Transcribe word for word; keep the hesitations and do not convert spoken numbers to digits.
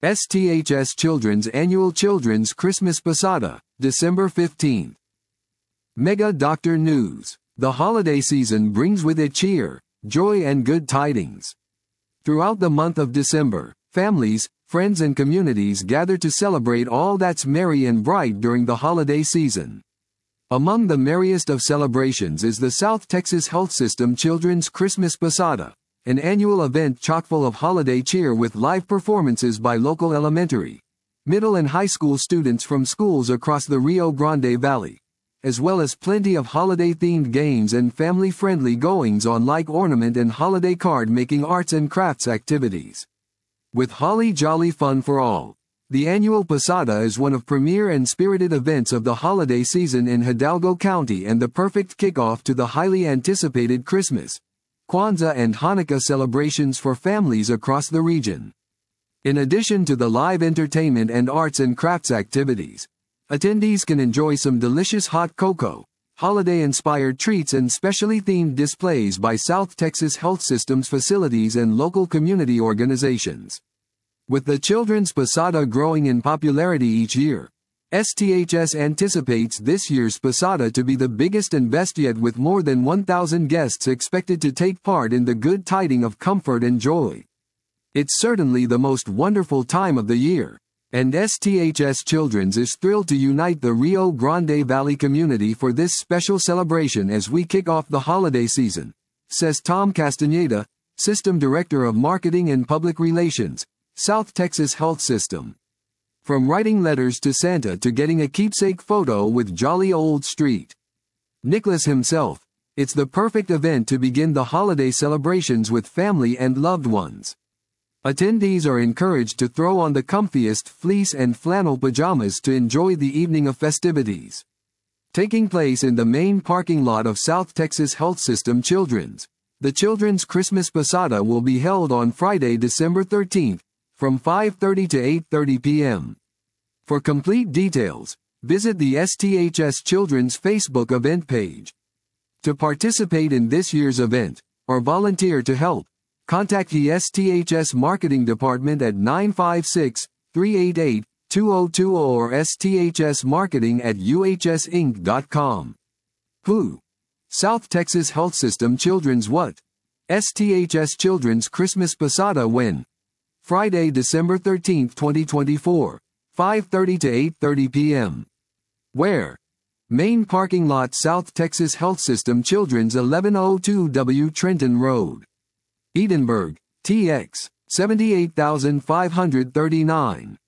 S T H S Children's Annual Children's Christmas Posada, December fifteenth. Mega Doctor News. The holiday season brings with it cheer, joy and good tidings. Throughout the month of December, families, friends and communities gather to celebrate all that's merry and bright during the holiday season. Among the merriest of celebrations is the South Texas Health System Children's Christmas Posada, an annual event chock full of holiday cheer with live performances by local elementary, middle and high school students from schools across the Rio Grande Valley, as well as plenty of holiday-themed games and family-friendly goings-on like ornament and holiday card-making arts and crafts activities. With holly jolly fun for all, the annual Posada is one of premier and spirited events of the holiday season in Hidalgo County and the perfect kickoff to the highly anticipated Christmas, Kwanzaa and Hanukkah celebrations for families across the region. In addition to the live entertainment and arts and crafts activities, attendees can enjoy some delicious hot cocoa, holiday-inspired treats and specially themed displays by South Texas Health System's facilities and local community organizations. With the Children's Posada growing in popularity each year, S T H S anticipates this year's Posada to be the biggest and best yet, with more than one thousand guests expected to take part in the good tiding of comfort and joy. It's certainly the most wonderful time of the year, and S T H S Children's is thrilled to unite the Rio Grande Valley community for this special celebration as we kick off the holiday season, says Tom Castaneda, System Director of Marketing and Public Relations, South Texas Health System. From writing letters to Santa to getting a keepsake photo with Jolly Old Street Nicholas himself, it's the perfect event to begin the holiday celebrations with family and loved ones. Attendees are encouraged to throw on the comfiest fleece and flannel pajamas to enjoy the evening of festivities. Taking place in the main parking lot of South Texas Health System Children's, the Children's Christmas Posada will be held on Friday, December thirteenth, from five thirty to eight thirty p m For complete details, visit the S T H S Children's Facebook event page. To participate in this year's event, or volunteer to help, contact the S T H S Marketing Department at nine five six, three eight eight, two zero two zero or S T H S Marketing at U H S inc dot com. Who? South Texas Health System Children's what? S T H S Children's Christmas Posada when? Friday, December thirteenth, twenty twenty-four, five thirty to eight thirty p m Where? Main parking lot, South Texas Health System Children's, eleven oh two W Trenton Road, Edinburgh, T X, seven eight five three nine.